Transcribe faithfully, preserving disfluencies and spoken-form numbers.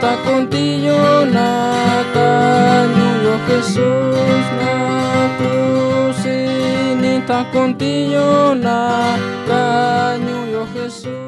ta contigo na caño Jesús na cruz ni ta contigo na caño Jesús.